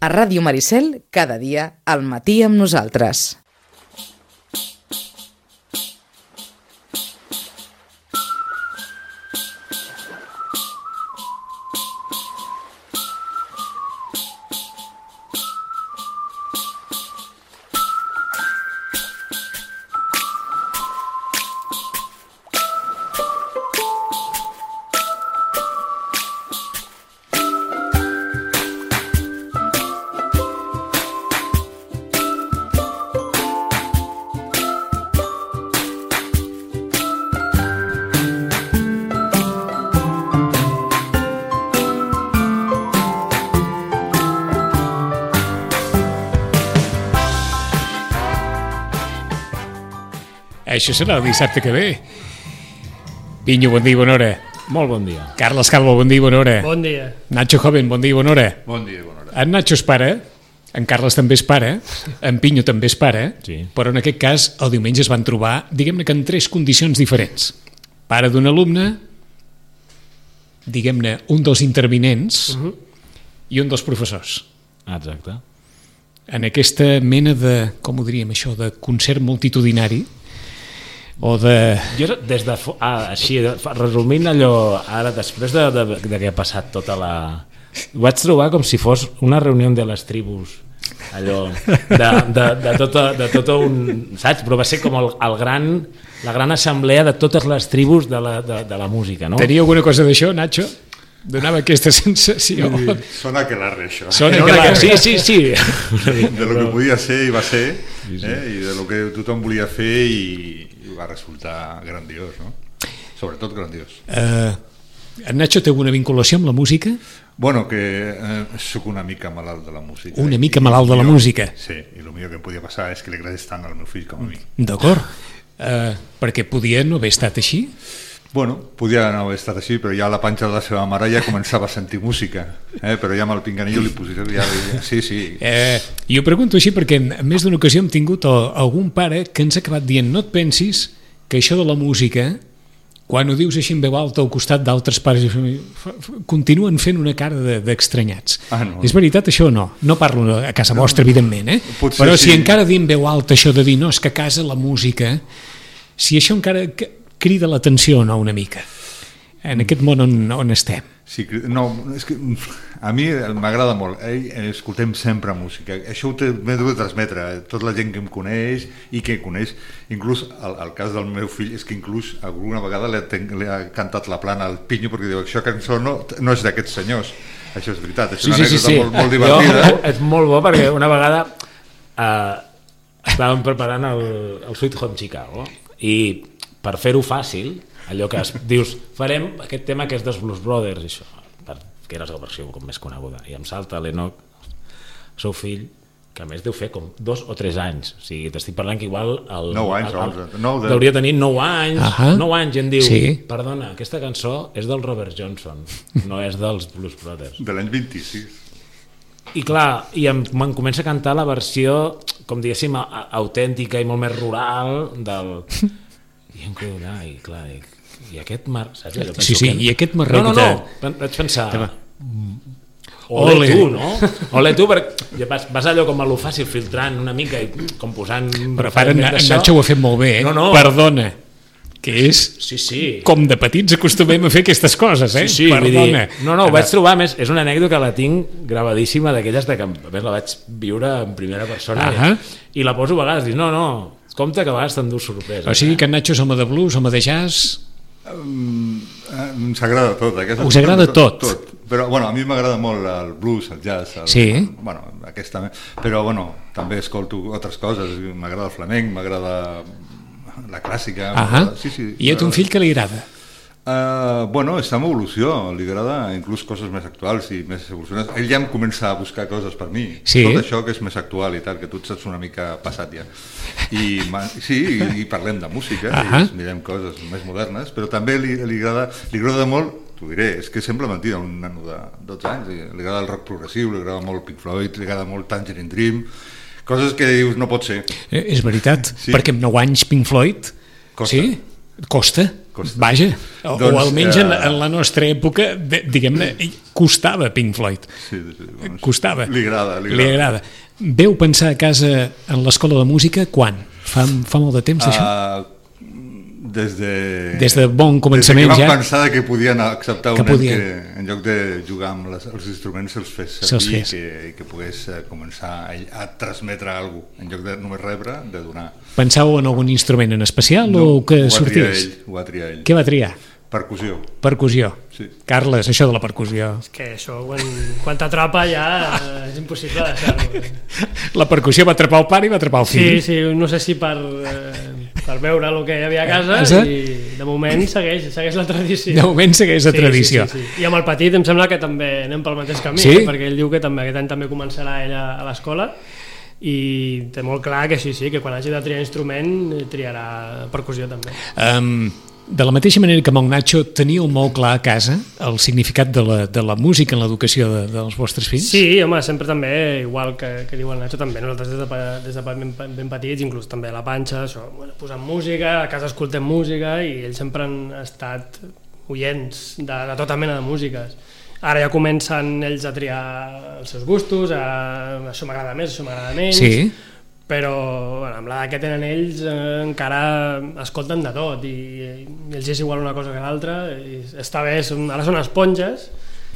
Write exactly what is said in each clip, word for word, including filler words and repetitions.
A Ràdio Maricel, cada dia, al matí amb nosaltres. Això serà el dissabte que ve. Pinyo, bon dia i bona hora. Molt bon dia. Carles Calvo, bon dia i bona hora. Bon dia. Nacho Joven, bon dia i bona hora. Bon dia i bona hora. En Nacho és pare, en Carles també és pare, en Pinyo també és pare, Sí. però en aquest cas el diumenge es van trobar, diguem-ne que en tres condicions diferents. Pare d'un alumne, diguem-ne un dels intervinents Uh-huh. i un dels professors. Exacte. En aquesta mena de, com ho diríem això, de concert multitudinari, o de... Jo, des de... fo- Ah, així, de- resumint allò, ara, després de, de, de que ha passat tota la... Ho vaig trobar com si fos una reunió de les tribus, allò, de, de, de, tota, de tot un... Saps? Però va ser com el, el gran, la gran assemblea de totes les tribus de la, de, de la música, no? Tenia alguna cosa d'això, Nacho? Donava aquesta sensació. Sona aquelarre, això. Sona No, aquelarre. sí, sí, sí. De lo que podia ser i va ser, eh? I de lo que tothom volia fer i, i va resultar grandiós, no? Sobretot grandiós. Uh, en Nacho té alguna vinculació amb la música? Bueno, que eh, sóc una mica malalt de la música. Una mica I- malalt de la i- música. Sí, i el millor que em podia passar és que li agradés tant al meu fill com a mi. D'acord. Uh, perquè podia no haver estat així? Bueno, podia no haver estat així, però ja a la panxa de la seva mare ja començava a sentir música, eh? Però ja amb el pinganillo li posava... Ja, ja, sí, sí. Eh, jo pregunto així perquè en més d'una ocasió hem tingut el, algun pare que ens ha acabat dient no et pensis que això de la música, quan ho dius així en veu alta al costat d'altres pares, fa- fa- continuen fent una cara de- d'estranyats. Ah, no. És veritat això o no? No parlo a casa vostra, evidentment, eh? Potser Però si sí. encara dir en veu alta això de dir no, és que a casa la música, si això encara que- crida l'atenció o no una mica en aquest món on, on estem. Sí, no, és que a mi m'agrada molt. Ell, escoltem sempre música. Això ho m'he de transmetre a tota la gent que em coneix i que coneix. Inclús el, el cas del meu fill és que inclús alguna vegada li ha, ten, li ha cantat la plana al Pinyo perquè diu això cançó no, no és d'aquests senyors. Això és veritat, és Sí, una sí, sí, anècdota sí. molt, molt divertida. Jo, és molt bo perquè una vegada eh, estàvem preparant el, el Sweet Home Chicago i per fer-ho fàcil, allò que es, dius, farem aquest tema que és dels Blues Brothers, i això, per, que era la versió com més coneguda, i em salta l'Enoch, el seu fill, que a més deu fer com dos o tres anys, o sigui, t'estic parlant que igual el, Nou anys, el, el, onze, nou de- hauria de tenir nou anys, Ahà. nou anys, i em diu, Sí. perdona, aquesta cançó és del Robert Johnson, no és dels Blues Brothers. De l'any vint-i-sis. I clar, i em, me'n comença a cantar la versió, com diguéssim, a- a- autèntica i molt més rural del... I em quedo allà, i clar, dic, i aquest mar... Saps? Jo penso Sí, sí, que- i aquest marrec No, no, de- no, pen- vaig pensar... Tema. Ole, Ole. tu, no? Ole tu, perquè ja vas, vas allò com a lo fàcil, filtrant una mica i com posant... Però para, en, en d'això. Nacho ho ha fet molt bé, eh? No, no. Perdona, que és Sí, sí. com de petits acostumem a fer aquestes coses, eh? Sí, sí, vull Perdona. dir, no, no, ho vaig trobar, a més, és una anècdota que la tinc gravadíssima d'aquelles de que, a més, la vaig viure en primera persona Ahà. i la poso a vegades, dius, no, no, compte que a vegades t'endús sorpresa. O sigui que en Nacho és home de blues, home de jazz... Um, ens agrada tot. Aquesta, Us agrada tot? Tot. Però, bueno, a mi m'agrada molt el blues, el jazz, el, Sí. bueno, aquesta, però, bueno, també escolto altres coses. M'agrada el flamenc, m'agrada la clàssica. Ahà. m'agrada- Sí, sí, I a ton m'agrada. fill que li agrada? Uh, bueno, està en evolució, li agrada inclús coses més actuals i més evolucionades. Ell ja em comença a buscar coses per mi, Sí. tot això que és més actual i tal, que tu et saps una mica passat ja. I, ma- sí, i, i parlem de música, Ahà. i ens mirem coses més modernes, però també li, li, agrada, li agrada molt, t'ho diré, és que sembla mentida, un nano de dotze anys, i li agrada el rock progressiu, li agrada molt Pink Floyd, li agrada molt Tangerine Dream, coses que dius no pot ser. Eh, és veritat, Sí. perquè amb nou anys Pink Floyd... Costa. Sí, costa. costa. Vaja, o, doncs, o almenys en, eh, en la nostra època, de, diguem-ne, costava Pink Floyd. Sí, sí, bueno, Costava. Li agrada, li agrada. Li agrada. Veu pensar a casa en l'escola de música quan? Fa, fa molt de temps, d'això? Uh, des de... Des de bon començament, des de que ja? vam pensar que podien acceptar un Que nen podien. que en lloc de jugar amb les, els instruments se'ls fes Se'ls servir fes. i que, que pogués eh, començar a, a transmetre alguna cosa, en lloc de només rebre, de donar. Pensàveu en algun instrument en especial o que ho va triar sortís? ell, ho va triar ell. Què va triar? Percussió. Percussió. Sí. Carles, això de la percussió. És que això, quan, quan t'atrapa ja eh, és impossible deixar-ho. La percussió va atrapar el pare i va atrapar el Sí, fill. sí, no sé si per, eh, per veure el que hi havia a casa Casa? i de moment segueix, segueix la tradició. De moment segueix la Sí, tradició. Sí, sí, sí. I amb el petit em sembla que també anem pel mateix camí, Sí? eh, perquè ell diu que també aquest any també començarà ella a l'escola i té molt clar que sí, sí, que quan hagi de triar instrument eh, triarà percussió també. Um, de la mateixa manera que amb el Nacho teníeu molt clar a casa el significat de la, de la música en l'educació de, dels vostres fills? Sí, home, sempre també, igual que, que diu el Nacho, també nosaltres des de, pe- des de ben, ben petits, inclús també a la panxa, això, bueno, posant música, a casa escoltem música i ells sempre han estat oients de, de tota mena de músiques. Ara ja comencen ells a triar els seus gustos, a, això m'agrada més, això m'agrada menys, Sí. però bueno, amb l'edat que tenen ells eh, encara escolten de tot i, i els és igual una cosa que l'altra i està bé, són, ara són esponges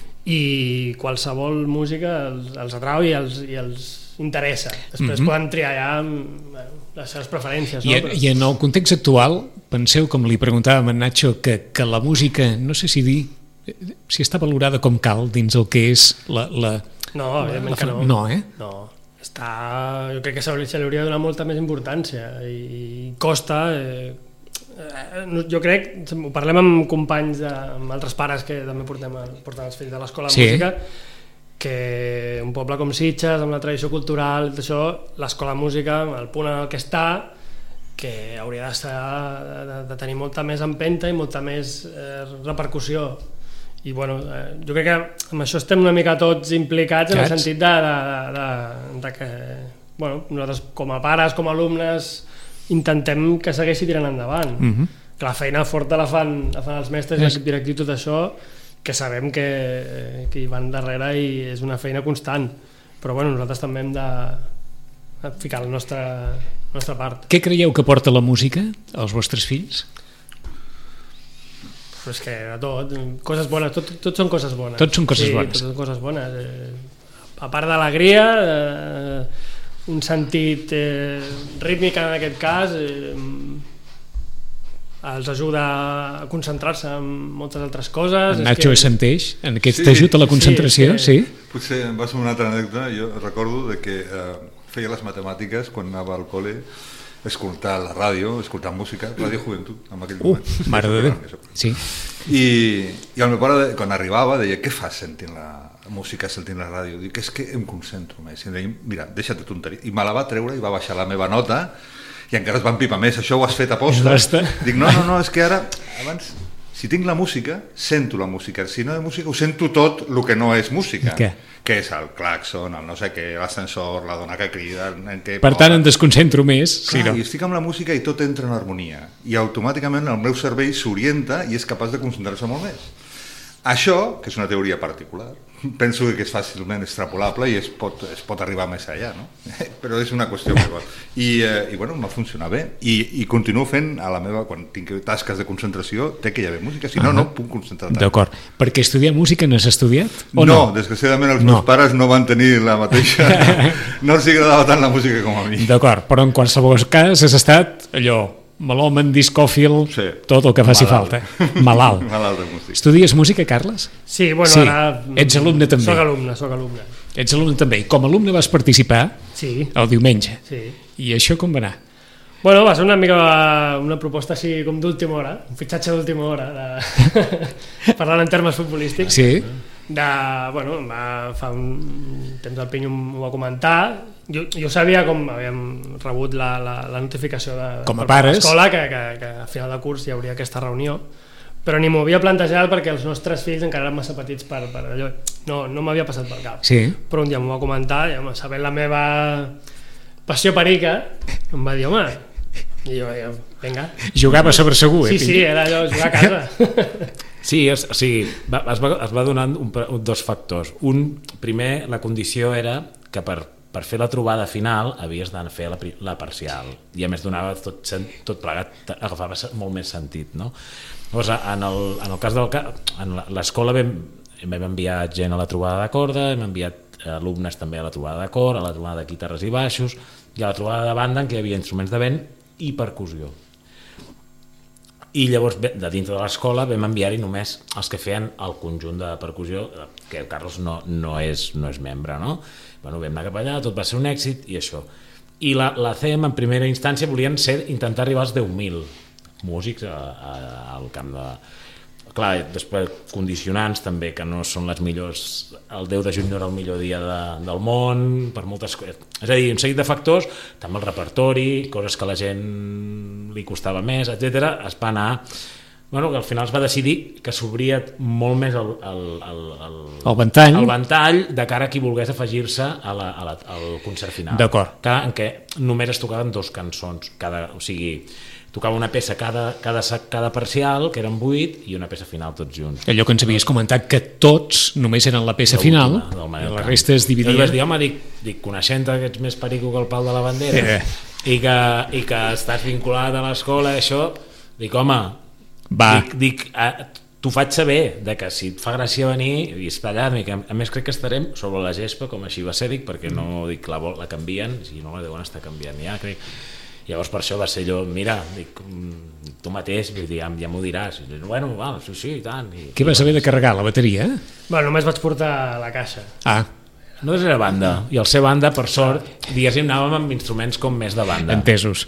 i qualsevol música els, els atrau i els, i els interessa, després Mhm. poden triar ja bueno, les seves preferències, I, no? Però... I en el context actual, penseu, com li preguntàvem a en Nacho, que, que la música, no sé si dir, si està valorada com cal dins el que és la... la No, evidentment la, que no. No, eh? No, està, jo crec que se li, se li hauria de donar molta més importància i, i costa... Eh, eh, no- jo crec, ho parlem amb companys, de, amb altres pares que també portem, el- porten els fills de l'escola de Sí. música, que un poble com Sitges, amb la tradició cultural, tot això, l'escola de música, el punt en el que està, que hauria d'estar, de, de tenir molta més empenta i molta més eh, repercussió. I bueno, eh, jo crec que amb això estem una mica tots implicats en el Cats. sentit de, de, de, de, de que bueno, nosaltres com a pares, com a alumnes intentem que segueixi tirant endavant. Mhm. Que la feina forta la fan, la fan els mestres i És- l'equip directiu, tot això, que sabem que, que hi van darrere i és una feina constant, però bueno, nosaltres també hem de, de ficar la nostra, la nostra part. Què creieu que porta la música als vostres fills? Però és que de tot, coses bones, tot, tot són coses bones. Tot són coses sí, bones. Tot són coses bones. Eh, a part d'alegria, eh, un sentit eh, rítmic en aquest cas, eh, els ajuda a concentrar-se en moltes altres coses. En és Nacho que- assenteix en aquest Sí, ajut a la sí, concentració? és Sí? que- Potser em va ser una altra anècdota. Jo recordo de que eh, feia les matemàtiques quan anava al col·le, escoltar la ràdio, escoltar música, Ràdio Joventut, en aquell Uh, moment. mare de Déu. Sí. I, i el meu pare, quan arribava, deia, què fas sentint la música, sentint la ràdio? Dic, és que em concentro més. I deia, mira, deixa't de tonteria. I me la va treure i va baixar la meva nota i encara es va empipar més. Això ho has fet a posta? Basta. Dic, no, no, no, és que ara, abans, si tinc la música, sento la música. Si no hi ha música, ho sento tot el que no és música. Què? Que és el clàxon, el no sé què, l'ascensor, la dona que crida, el nen que... Per tant, em desconcentro més. Sí, Clar, no? i estic amb la música i tot entra en harmonia i automàticament el meu cervell s'orienta i és capaç de concentrar-se molt més. Això, que és una teoria particular, penso que és fàcilment extrapolable i es pot, es pot arribar més allà, no? Però és una qüestió meva. I, eh, i bueno, em va funcionar bé. I, I continuo fent a la meva, quan tinc tasques de concentració, té que hi haver música, si no, no puc concentrar tant. D'acord. Perquè estudiar música n'has estudiat? O No, no? desgraciadament els No. meus pares no van tenir la mateixa... no els agradava tant la música com a mi. D'acord, però en qualsevol cas has estat allò, melòman, discòfil, Sí. tot el que faci Malalt. falta. Malalt. Malalt de música. Estudies música, Carles? Sí, bueno, Sí. ara... Ets alumne també. Soc alumne, soc alumne. Ets alumne també. I com a alumne vas participar Sí, el diumenge. sí. I això com va anar? Bueno, va ser una mica una proposta així com d'última hora, un fitxatge d'última hora, de... parlant en termes futbolístics. Sí? De, bueno, va, fa un temps el Pinyo m'ho va comentar, jo, jo sabia com havíem rebut la, la, la notificació de, Com a per pares. l'escola que, que, que a final de curs hi hauria aquesta reunió, però ni m'ho havia plantejat perquè els nostres fills encara eren massa petits per, per allò, no, no m'havia passat pel cap. Sí. Però un dia m'ho va comentar i home, sabent la meva passió perica em va dir, home, I jo, jo vinga. Jugava sobre segur, eh? Sí, sí, era allò, jugar a casa. Sí, és, o sigui, va, es, va, es va donant un, un, dos factors. Un, primer, la condició era que per, per fer la trobada final havies de fer la, la parcial, i a més donava tot, tot plegat, agafava molt més sentit, no? Llavors, en el, en el cas del en l'escola vam, vam enviar gent a la trobada de corda, hem enviat alumnes també a la trobada de cor, a la trobada de guitarres i baixos, i a la trobada de banda en què hi havia instruments de vent i percussió. I llavors de dintre de l'escola vam enviar-hi només els que feien el conjunt de percussió, que el Carlos no, no, és, no és membre, no? Bueno, vam anar cap allà, tot va ser un èxit i això. I la, la C E M en primera instància volien ser, intentar arribar als deu mil músics a, a, al camp de... Clar, després condicionants també, que no són les millors, el deu de juny no era el millor dia de, del món, per moltes coses, és a dir, un seguit de factors, també el repertori, coses que a la gent li costava més, etcètera. Es va anar, bueno, que al final es va decidir que s'obria molt més el, el, el, el, el ventall, el ventall de cara a qui volgués afegir-se a la, a la, al concert final. D'acord. En què només es tocaven dos cançons, cada, o sigui, tocava una peça cada, cada, cada parcial, que eren vuit, i una peça final tots junts. Allò que ens havies comentat, que tots només eren la peça final, i la resta es dividia. Jo vaig dir, home, dic, dic coneixent que ets més perico que el pal de la bandera, eh. i, que, i que estàs vinculat a l'escola, això, dic, home, va. dic, dic eh, t'ho faig saber, de que si et fa gràcia venir i estar allà, que a més crec que estarem sobre la gespa, com així va ser, dic, perquè no dic la, la canvien, si no la deuen estar canviant ja, crec. Llavors per això va ser allò, mira, dic, tu mateix, vull dir, ja, ja m'ho diràs. I dic, bueno, val, sí, sí, i tant. I, Què vas haver de carregar, la bateria? Bueno, només vaig portar la caixa. Ah. Nosaltres era banda, i al ser banda, per sort, diguéssim, anàvem amb instruments com més de banda. Entesos.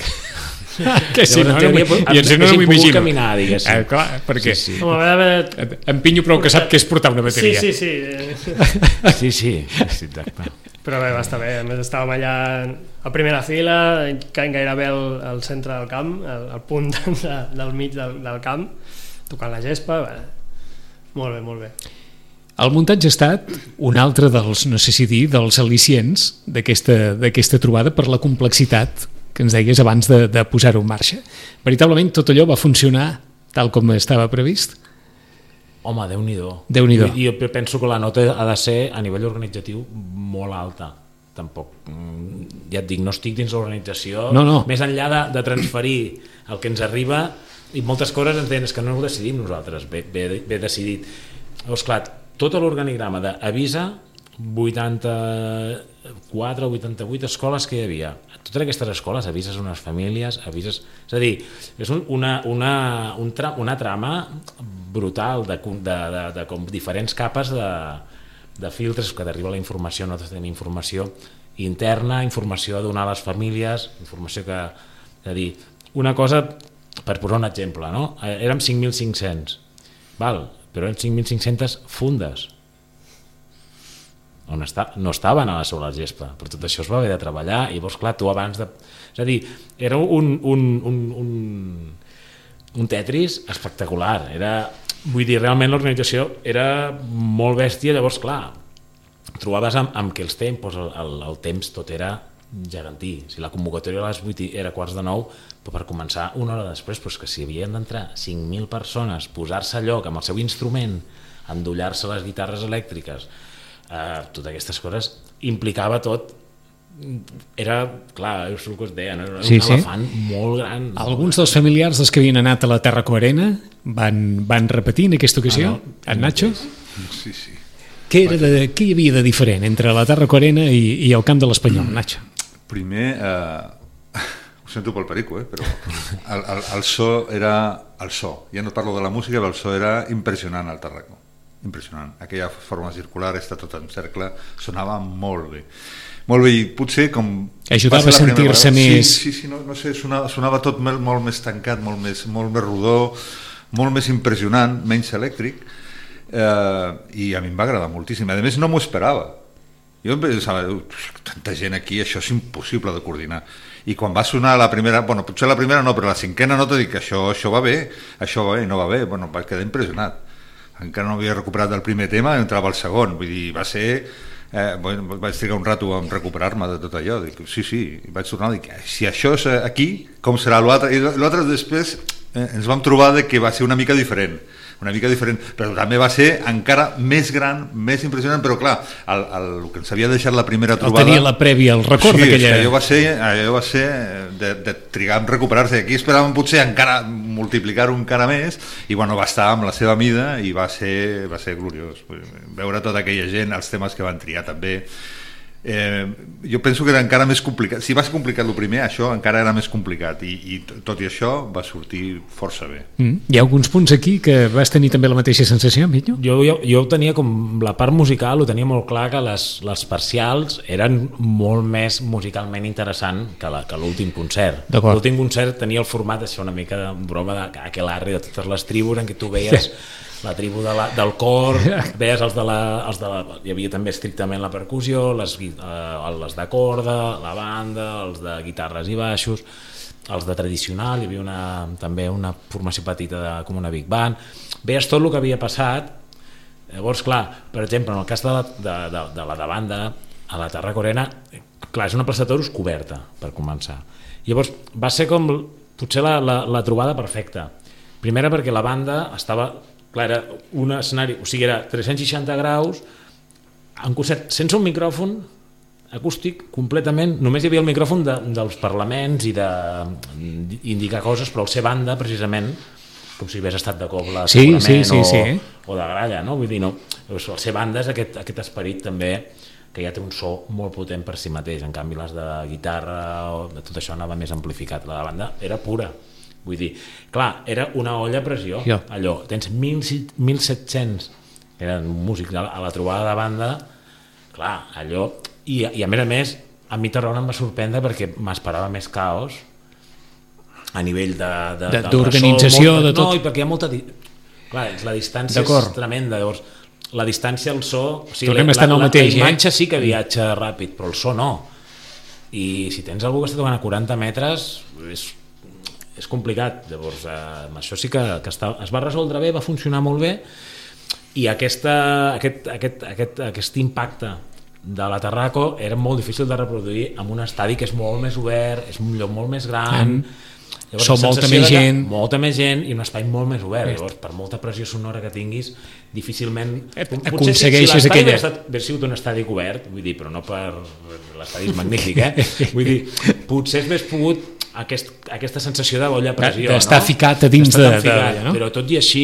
que si no, teoria, no, i si no, no m'ho imagino. Caminar, diguéssim. Eh, clar, perquè sí, sí. Home, va haver... empinyo prou que sap que és portar una bateria. Sí, sí, sí. sí, sí, sí, exacte. Però bé, va estar bé. A més, estàvem allà a primera fila, gairebé al, al centre del camp, al, al punt de, del mig del, del camp, tocant la gespa. Bé. Molt bé, molt bé. El muntatge ha estat un altre dels, no sé si dir, dels al·licients d'aquesta trobada per la complexitat que ens deies abans de, de posar-ho en marxa. Veritablement tot allò va funcionar tal com estava previst? Home, Déu-n'hi-do. Déu-n'hi-do. Jo penso que la nota ha de ser a nivell organitzatiu molt alta. Tampoc, ja et dic, no estic dins l'organització, no, no. Més enllà de, de transferir el que ens arriba, i moltes coses ens deien que no ho decidim nosaltres, bé, bé, bé decidit. Llavors, clar, tot l'organigrama d'Avisa, vuitanta-quatre o vuitanta-vuit escoles que hi havia. Totes aquestes escoles avises unes famílies, avises... És a dir, és una, una, un tra, una trama brutal de, de, de, de com diferents capes de, de filtres que t'arriba la informació. Nosaltres tenim informació interna, informació a donar a les famílies, informació que... És a dir, una cosa, per posar un exemple, no? Érem cinc mil cinc-cents, val? Però eren cinc mil cinc-centes fundes. On està, no estaven a la sobre la gespa, però tot això es va haver de treballar, i llavors, clar, tu abans de... És a dir, era un, un, un, un, un Tetris espectacular, era, vull dir, realment l'organització era molt bèstia, llavors, clar, trobaves amb, amb que els tempos, el, el, el temps tot era gegantí. Si la convocatòria a les vuit era quarts de nou, però per començar una hora després, doncs que si havien d'entrar cinc mil persones, posar-se a lloc amb el seu instrument, endollar-se les guitarres elèctriques, Uh, totes aquestes coses implicava tot, era, clar, és el que es deia, no? Era un sí, elefant sí. molt gran. Alguns dels familiars dels que havien anat a la Terra Coarena van, van repetir en aquesta ocasió? Ah, no? En Nacho? Sí, sí. Què, era de, què hi havia de diferent entre la Terra Coarena i, i el camp de l'Espanyol, Nacho? Primer, eh, ho sento pel perico, eh, però el, el, el so era el so, ja no parlo de la música, però el so era impressionant al Tarracó. Impressionant, aquella forma circular, està tot en cercle, sonava molt bé molt bé, i potser com ajudava a sentir-se més sí, sí, sí, no, no sé, sonava, sonava tot molt, molt més tancat, molt més, molt més rodó, molt més impressionant, menys elèctric, eh, i a mi em va agradar moltíssim, a més no m'ho esperava, jo em pensava, tanta gent aquí, això és impossible de coordinar, i quan va sonar la primera, bueno, potser la primera no, però la cinquena nota dic, això, això va bé, això va bé, no va bé, bueno, vaig quedar impressionat. Encara no havia recuperat el primer tema, entrava el segon, vull dir, va ser Eh, bueno, vaig trigar un rato en recuperar-me de tot allò. Dic, sí, sí, i vaig tornar i dic, si això és aquí, com serà l'altre? I l'altre després eh, ens vam trobar de que va ser una mica diferent, una mica diferent, però també va ser encara més gran, més impressionant, però clar, el, el, el que ens havia deixat la primera trobada... El tenia la prèvia, el record sí, d'aquella... Sí, allò va ser, allò va ser de, de trigar en recuperar-se. Aquí esperàvem potser encara multiplicar-ho encara més, i bueno, va estar amb la seva mida i va ser, va ser gloriós. Veure tota aquella gent, els temes que van triar també... Eh, jo penso que era encara més complicat. Si va ser complicat el primer, això encara era més complicat i, i tot i això va sortir força bé. Mm. Hi ha alguns punts aquí que vas tenir també la mateixa sensació, Miño? Jo, jo, jo tenia com la part musical, ho tenia molt clar que les, les parcials eren molt més musicalment interessant que, la, que l'últim concert. L'últim concert tenia el format de ser una mica de broma d'aquelarre de totes les tribus en què tu veies la tribu de la, del cor, veies els de la, els de la... Hi havia també estrictament la percussió, les, eh, les de corda, la banda, els de guitarres i baixos, els de tradicional, hi havia una, també una formació petita de, com una big band. Veies tot el que havia passat. Llavors, clar, per exemple, en el cas de la de, de, de, la de banda, a la Tarracorena, clar, és una plaça de toros coberta, per començar. Llavors, va ser com potser la, la, la trobada perfecta. Primera perquè la banda estava... Clar, era un escenari, o sigui, era tres-cents seixanta graus, en concert, sense un micròfon acústic, completament, només hi havia el micròfon de, dels parlaments i d'indicar coses, però al ser banda, precisament, com si hagués estat de cobla, sí, sí, sí, o, sí. o de gralla, no? Vull dir, no, el ser banda és aquest, aquest esperit també que ja té un so molt potent per si mateix, en canvi les de guitarra o de tot això anava més amplificat, la de banda era pura. Vull dir, clar, era una olla a pressió, ja. Allò, tens mil set-cents que eren músics a la trobada de banda, clar, allò, i, i a més a més, a mi Tarragona em va sorprendre perquè m'esperava més caos a nivell de... de, d'organització, de, de tot. No, i perquè hi ha molta... Clar, la distància és tremenda, llavors, la distància, el so... O sigui, tornem la, a estar en el la, mateix, la imatge eh? sí que viatja ràpid, però el so no. I si tens algú que està tocant a quaranta metres, és... és complicat, llavors eh, això sí que, que està, es va resoldre bé, va funcionar molt bé i aquesta, aquest, aquest, aquest, aquest impacte de la Tarraco era molt difícil de reproduir en un estadi que és molt més obert, és un lloc molt més gran, llavors, som molta més gent molta més gent i un espai molt més obert, llavors per molta pressió sonora que tinguis difícilment eh, aconsegueixes si aquella... hauria sigut un estadi cobert, vull dir, però no per l'estadi és magnífic, eh? Vull dir, potser hagués pogut Aquest, aquesta sensació de olla a pressió, d'estar no? ficat a dins de, ficat, de, no? Però tot i així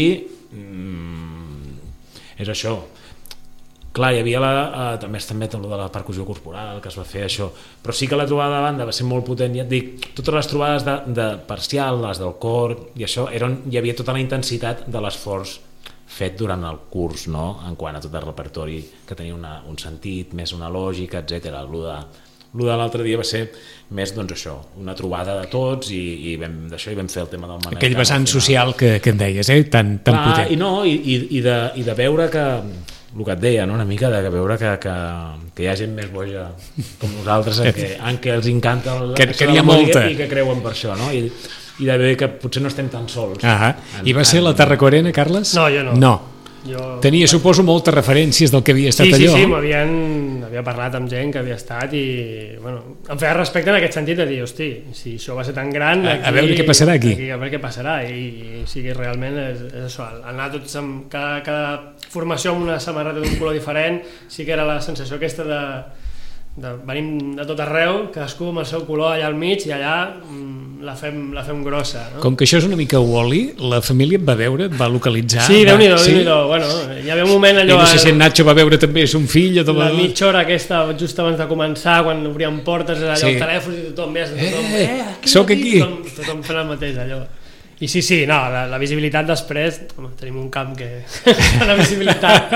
mmm, és això. Clar, hi havia la, eh, també també tot de la percussió corporal que es va fer això, però sí que la trobada de banda va ser molt potent, ja et dic, totes les trobades de, de parcial, les del cor i això, eren, hi havia tota la intensitat de l'esforç fet durant el curs, no? En quant a tot el repertori que tenia una, un sentit, més una lògica, etcètera. El de El de l'altre dia va ser més, doncs això, una trobada de tots i, i vam, d'això i vam fer el tema del Manel. Aquell vessant social que, que en deies, eh? tan, tan Clar, potent. I, no, i, i, i, de, i de veure que, el que et deia, no? Una mica de veure que, que, que hi ha gent més boja com nosaltres, en què, en què els encanta la que, que n'hi ha molta. I que creuen per això, no? I, i de veure que potser no estem tan sols. Ah, I va ser la Tarracorena, Carles? No, jo no. No. Jo... Tenia, suposo, moltes referències del que havia estat sí, allò. Sí, sí, m'havien havia parlat amb gent que havia estat i bueno, em feia respecte en aquest sentit de dir, hosti, si això va ser tan gran... A, aquí, a veure què passarà aquí. aquí. A veure què passarà i, i sí que realment és, és això, anar tots amb cada, cada formació amb una samarreta d'un color diferent, sí que era la sensació aquesta de, de venim de tot arreu, cadascú amb el seu color allà al mig i allà mm, la, fem, la fem grossa. No? Com que això és una mica Wall-E, la família et va veure, et va localitzar... Sí, va, Déu-n'hi-do, sí? Déu-n'hi-do. Bueno, hi havia un moment allò... I no sé si en Nacho va veure també son fill o tot la mitja hora aquesta, just abans de començar, quan obríem portes, allò, sí. El telèfon i tothom veies, tothom, eh, eh, aquí, soc aquí, aquí. Tothom, tothom fent el mateix, allò. I sí, sí, no, la, la visibilitat després, home, tenim un camp que la visibilitat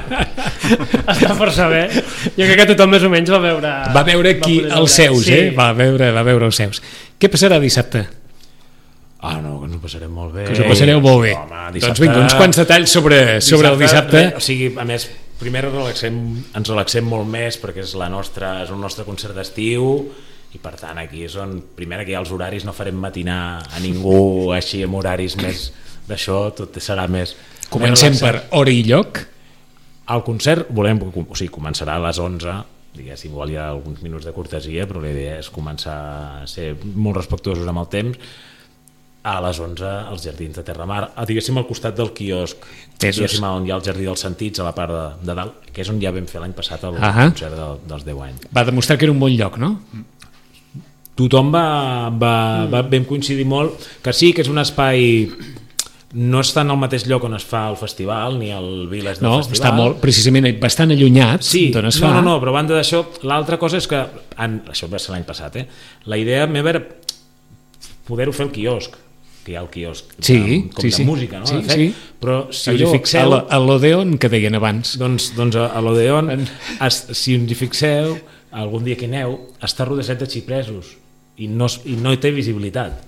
està força bé. Jo crec que tothom més o menys va veure... Va veure aquí va els seus, sí. eh? Va veure, va veure els seus. Què passarà dissabte? Ah, no, que ens ho passarem molt bé. Que us ho passareu molt bé. Home, dissabte... Doncs vinga, uns quants detalls sobre, sobre dissabte, el dissabte. Bé, o sigui, a més, primer relaxem, ens relaxem molt més perquè és, la nostra, és el nostre concert d'estiu i per tant aquí és on, primer que hi ha els horaris, no farem matinar a ningú així amb horaris més d'això, tot serà més... Comencem per hora i lloc. El concert volem, o sigui, començarà a les onze, diguéssim, igual hi ha alguns minuts de cortesia, però la idea és començar a ser molt respectuosos amb el temps. A les onze, als Jardins de Terramar, diguéssim, al costat del quiosc, diguéssim, on hi ha el Jardí dels Sentits, a la part de, de dalt, que és on ja vam fer l'any passat el uh -huh. concert de, dels deu anys. Va demostrar que era un bon lloc, no? Tothom va, va, va, vam coincidir molt que sí, que és un espai... No està en el mateix lloc on es fa el festival, ni el Village del no, festival. No, està molt, precisament bastant allunyat sí, d'on es no, fa. No, no, però a banda d'això, l'altra cosa és que, en, això va ser l'any passat, eh? La idea meva era poder-ho fer al quiosc, que hi ha el quiosc, sí, com sí, de sí. música, no? Sí, fet, sí. Però si allò, us hi fixeu... A l'Odeon, que deien abans. Doncs, doncs a l'Odeon, si us hi fixeu, algun dia que hi aneu, està rodejat de xipresos i no, i no hi té visibilitat.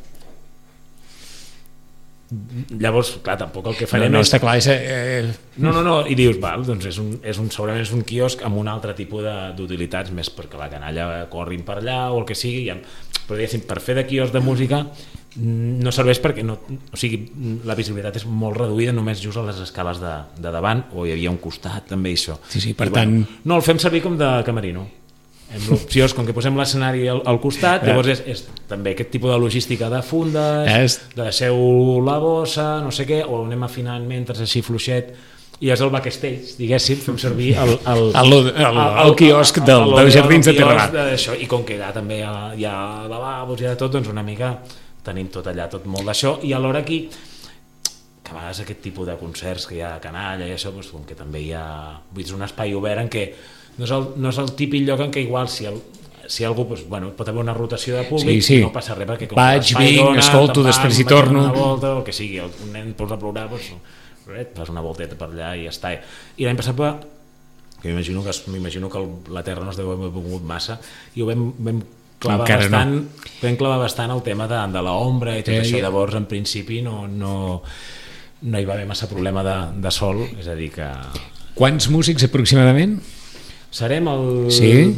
Llavors, clar, tampoc el que farem no, no, és... està clar, és... Eh... No, no, no, i dius, val, doncs és un, és un, segurament és un quiosc amb un altre tipus d'utilitats, més perquè la canalla corrin per allà o el que sigui, ja... però diguéssim, per fer de quiosc de música no serveix perquè no, o sigui, la visibilitat és molt reduïda només just a les escales de, de davant, o hi havia un costat també això. Sí, sí, per I, tant... Bueno, no, el fem servir com de camerino. Amb l'opció és com que posem l'escenari al, al costat, llavors és, és també aquest tipus de logística de fundes, és... de deixeu la bossa, no sé què, o anem afinant mentre així fluixet, i és el backstage, diguéssim, fem servir el, el, el, el, el, el quiosc del, dels Jardins de Terramar. I com que ja també hi ha, hi ha lavabos i de tot, doncs una mica tenim tot allà, tot molt d'això, i alhora aquí que a vegades aquest tipus de concerts que hi ha a canalla i això, doncs, com que també hi ha, vull dir, un espai obert en què no és el, no és el típic lloc en què igual si, el, si algú doncs, bueno, pot haver una rotació de públic, sí, sí. no passa res perquè com vaig, vinc, dona, escolto, després hi torno una volta, o el que sigui, un nen posa a plorar, doncs, fas una volteta per allà i ja està. I l'any passat va, que m'imagino que, m'imagino que la terra no es deu haver mogut massa, i ho vam, vam clavar Encara bastant no. vam clavar bastant el tema de, de l'ombra i tot eh, això, llavors en principi no, no, no hi va haver massa problema de, de sol, és a dir que... Quants músics aproximadament? Serem el... Sí?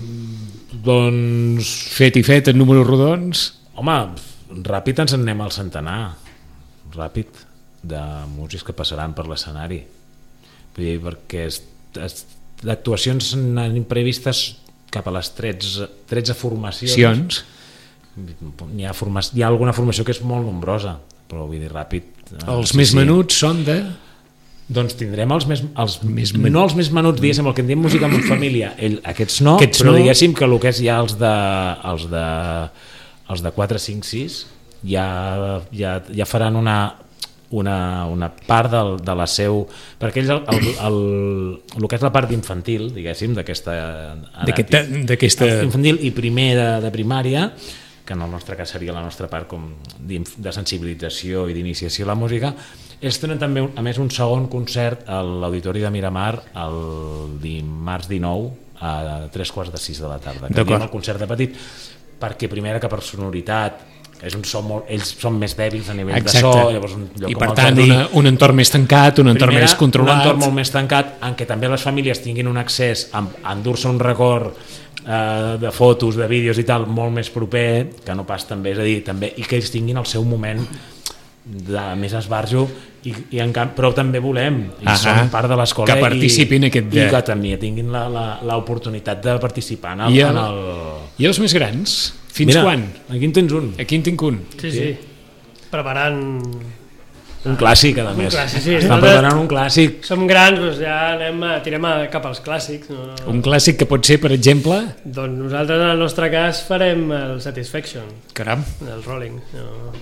Doncs fet i fet en números rodons? Home, ràpid ens en anem al centenar, ràpid, de músics que passaran per l'escenari. Vull dir, perquè es, es, d'actuacions n'han previstes cap a les tretze, tretze formacions. Hi ha, forma, hi ha alguna formació que és molt nombrosa, però vull dir, ràpid... Els sí, més sí. menuts són de... Doncs tindrem els més, els més men... no els més menuts, diguéssim, el que en diem música amb família, ell, aquests no, aquests però no. Diguéssim que el que és ja els de, els de, els de quatre, cinc, sis ja, ja, ja faran una, una, una part del, de la seu, perquè ells el, el, el, el que és la part d'infantil, diguéssim, d'aquesta d'aquesta infantil i primer de, de primària, que en el nostre cas seria la nostra part com de sensibilització i d'iniciació a la música. Ells tenen també, a més, un segon concert a l'Auditori de Miramar el dimarts dinou a tres quarts de sis de la tarda, que diem el concert de petit, perquè primera que per sonoritat és un so molt, ells són més dèbils a nivell Exacte. de so, llavors un lloc i com per el tant jardí, una, un entorn més tancat, un entorn primera, més controlat, un entorn molt més tancat en què també les famílies tinguin un accés a, a endur-se un record eh, de fotos, de vídeos i tal molt més proper, que no pas també, és a dir, també, i que ells tinguin el seu moment de més esbarjo i, i en camp, però també volem i Ahà, són part de l'escola que participin i, aquest i que també tinguin l'oportunitat de participar en el, I, el, en el... I els més grans? Fins Mira, quan? Aquí en tens un. Aquí en tinc un. Sí, sí. Preparant... Un clàssic, a més. Un clàssic, sí. Estan preparant un clàssic. Som grans, doncs ja anem a, tirem a, cap als clàssics. No? Un clàssic que pot ser, per exemple... Doncs nosaltres, en el nostre cas, farem el Satisfaction. Caram. El Rolling. No?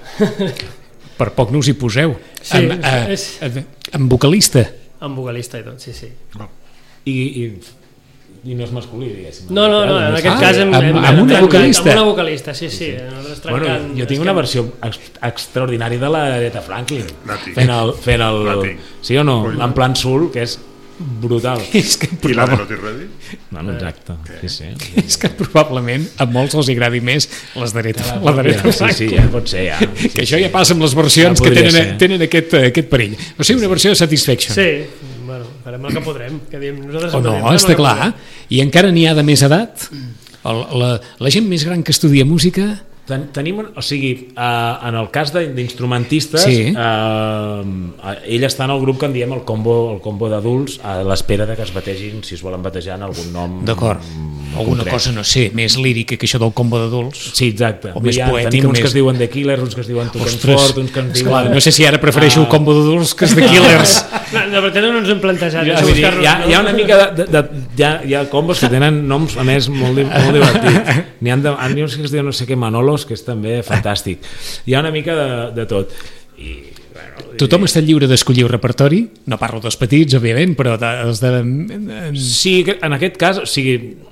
Per poc no us hi poseu. Sí, amb, a, és... a, amb vocalista. Amb vocalista i tot, sí, sí. I, i, i no és masculí, diguéssim. No, no, no, en aquest ah, cas hem, amb, hem, amb una hem, vocalista. Amb una vocalista, sí, sí. sí. Bueno, jo tinc una versió ex extraordinària de la Aretha Franklin. Fent el... Fent el sí o no? En plan soul, que és brutal. És que I la de Not It Ready? Bueno, exacte. Sí, sí. És que probablement a molts els agradi més les d'Aretha la Franklin. Sí, sí, ja pot ser, ja. Sí, que això sí. ja passa amb les versions ja que tenen, ser. tenen aquest, aquest perill. O sigui, una versió de Satisfaction. Sí, bueno, farem el que podrem. Que diem, nosaltres o no, podrem, està clar. I encara n'hi ha de més edat? El, la, la gent més gran que estudia música Ten, tenim, o sigui, uh, en el cas d'instrumentistes, sí. uh, ell està en el grup que en diem el combo, el combo d'adults, a l'espera de que es bategin, si es volen batejar en algun nom. D'acord. Alguna concret. Cosa, no sé, més lírica que això del combo d'adults. Sí, exacte. O més ha, poètica. Tenim uns més... que es diuen The Killers, uns que es diuen Toquem Fort, uns que ens diuen... Esclar, no sé si ara prefereixo uh... el combo d'adults que els The Killers. No, no, perquè no ens hem plantejat. Ja, dir, hi, ha, hi ha una mica de... de, de hi, ha, hi ha combos que tenen noms, a més, molt, molt divertits. N'hi ha, de, n'hi ha uns que es diuen no sé què, Manolos, que és també fantàstic. Hi ha una mica de, de tot. I, bueno, tothom i... està lliure d'escollir el repertori? No parlo dels petits, òbviament, però els de... Sí, en aquest cas, o sigui,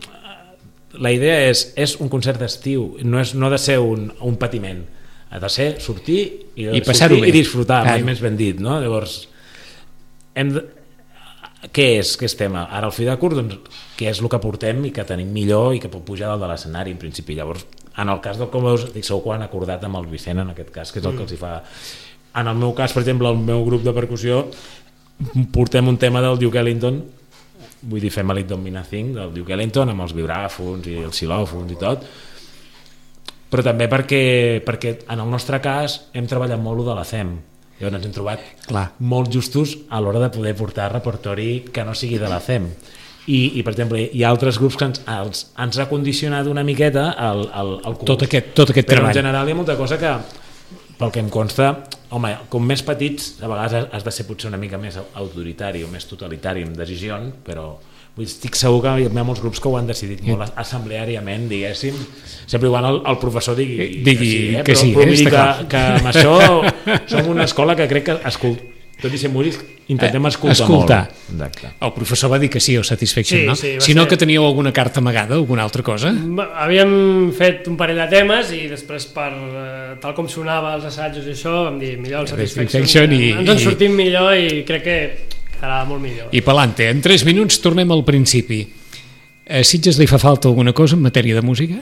la idea és, és un concert d'estiu, no, és, no ha de ser un, un patiment, ha de ser sortir i, I passar-ho bé. I disfrutar, mai més ben dit, no? Llavors, hem de... què és, què és tema? Ara el fi de curt, doncs, què és el que portem i que tenim millor i que pot pujar dalt de l'escenari, en principi. Llavors, en el cas del Commodus, dic, segur que ho han acordat amb el Vicent, en aquest cas, que és el que els hi fa... En el meu cas, per exemple, el meu grup de percussió, portem un tema del Duke Ellington, vull dir, Family Don't Mean a Thing, del Duke Ellington, amb els vibràfons i els xilòfons i tot, però també perquè, perquè en el nostre cas hem treballat molt lo de la C E M. Llavors ens hem trobat Clar. molt justos a l'hora de poder portar repertori que no sigui de la C E M. I, i per exemple, hi ha altres grups que ens, els, ens ha condicionat una miqueta el, el, el curs. Tot aquest, tot aquest Però treball. en general hi ha molta cosa que, pel que em consta, home, com més petits, a vegades has de ser potser una mica més autoritari o més totalitari en decisions, però vull dir, estic segur que hi ha molts grups que ho han decidit molt assembleàriament, diguéssim, sempre igual el, el professor digui, digui que sí, eh? que però, sí, però eh? vull dir que, Està que amb això som una escola que crec que escult, tot i ser músics, intentem escoltar, escoltar. molt. Exacte. El professor va dir que sí, o Satisfaction, Sí, no? sí, va si no, ser- que teníeu alguna carta amagada, alguna altra cosa? Havíem fet un parell de temes i després, per eh, tal com sonava els assajos i això, vam dir millor el Satisfaction, Satisfaction i- ens en i- sortim millor i crec que quedarà molt millor. I pelante, en tres minuts tornem al principi. A Sitges li fa falta alguna cosa en matèria de música?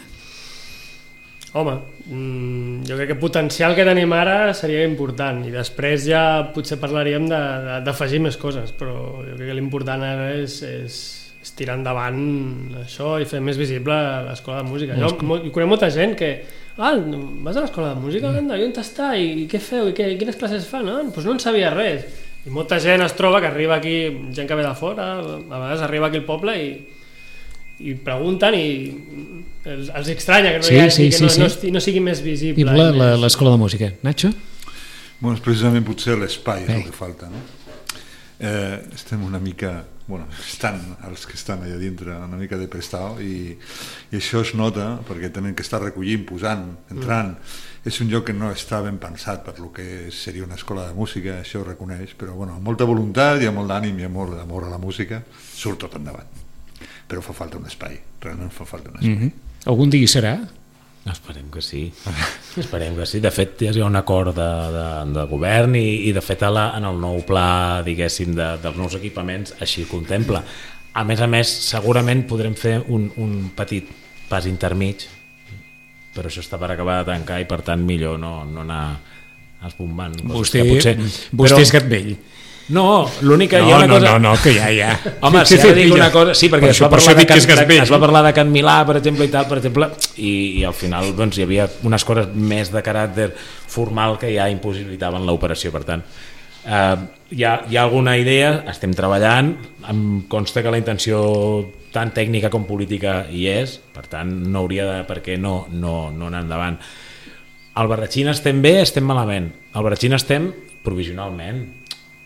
Home, mm, jo crec que el potencial que tenim ara seria important i després ja potser parlaríem de- de- d'afegir més coses, però jo crec que l'important ara és, és, és tirar endavant això i fer més visible l'escola de música. Jo, mo- jo conec molta gent que ah, vas a l'escola de música? Anda, i on està? I què feu? I, què, i quines classes fan? Ah, doncs no en sabia res. I molta gent es troba que arriba aquí, gent que ve de fora, a vegades arriba aquí al poble i i pregunten i els, els estranya que no, Sí, hi hagi, sí, que sí, no, sí. no, esti- no sigui més visible. I la- i la- més- l'escola de música. Nacho? Bueno, és precisament potser l'espai és Ei. el que falta, no? Eh, estem una mica, bueno, estan els que estan allà dintre una mica de prestao i, i això es nota perquè tenen que estar recollint, posant, entrant. Mm. És un lloc que no està ben pensat per lo que seria una escola de música, això ho reconeix, però bueno, amb molta voluntat i amb molt d'ànim i amb molt d'amor a la música surt tot endavant. Però fa falta un espai, realment fa falta un espai. Mm -hmm. Algun dia hi serà? Esperem que sí. Esperem que sí. De fet, ja hi ha un acord de, de, de govern i, i de fet a la, en el nou pla, diguéssim, de, dels nous equipaments així ho contempla. A més a més, segurament podrem fer un, un petit pas intermig, però això està per acabar de tancar i per tant millor no, no anar esbombant coses Vostè, que potser... vostè Però- és gat vell. No, l'únic que No, hi ha una no, cosa... no, no, que ja, ja. Home, Sí, si sí, ara dic mira. una cosa... Sí, perquè Per es això- va, per això parlar de dic que és Can, gat de, vell. es va parlar de Can Milà, per exemple, i tal, per exemple, i, i al final doncs, hi havia unes coses més de caràcter formal que ja impossibilitaven l'operació, per tant... Eh, hi, ha, hi ha alguna idea, estem treballant, em consta que la intenció tant tècnica com política hi és, per tant no hauria de per què no, no, no anar endavant. Al Barratxín estem bé, estem malament. Al Barratxín estem provisionalment.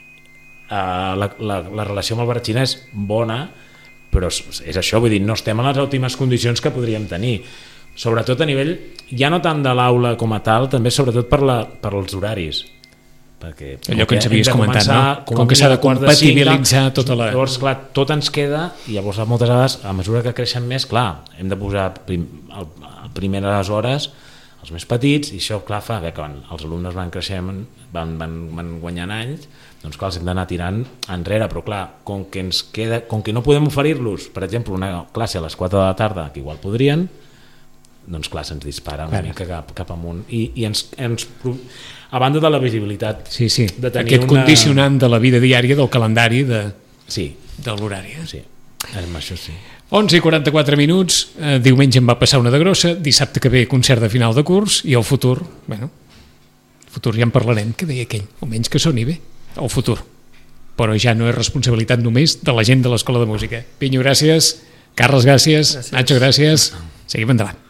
Uh, la, la, la relació amb el Barratxín és bona, però és, és això, vull dir, no estem en les òptimes condicions que podríem tenir, sobretot a nivell, ja no tant de l'aula com a tal, també sobretot per, la, per els horaris, perquè Allò que ens hem havies de comentat, començar no? com a Com que s'ha de mínim a quart de cinc, compatibilitzar tal. tota la- Llavors, clar, tot ens queda i llavors moltes vegades, a mesura que creixen més, clar, hem de posar prim, el, a primeres hores els més petits, i això, clar, fa que quan els alumnes van creixent, van, van, van guanyant anys, doncs clar, els hem d'anar tirant enrere, però clar, com que ens queda, com que no podem oferir-los, per exemple, una classe a les quatre de la tarda, que igual podrien, doncs clar, se'ns dispara una Clar. mica cap, cap amunt, i, i ens, ens, a banda de la visibilitat, Sí, sí, de tenir aquest una- condicionant de la vida diària, del calendari, de, sí, de l'horari. eh? sí, amb això sí. onze i quaranta-quatre minuts, eh, diumenge em va passar una de grossa, dissabte que ve concert de final de curs i el futur, bueno, el futur ja en parlarem, que deia aquell, almenys que soni bé, el futur. Però ja no és responsabilitat només de la gent de l'Escola de Música. Pinyo, gràcies. Carles, gràcies. gràcies. Nacho, gràcies. Seguim endavant.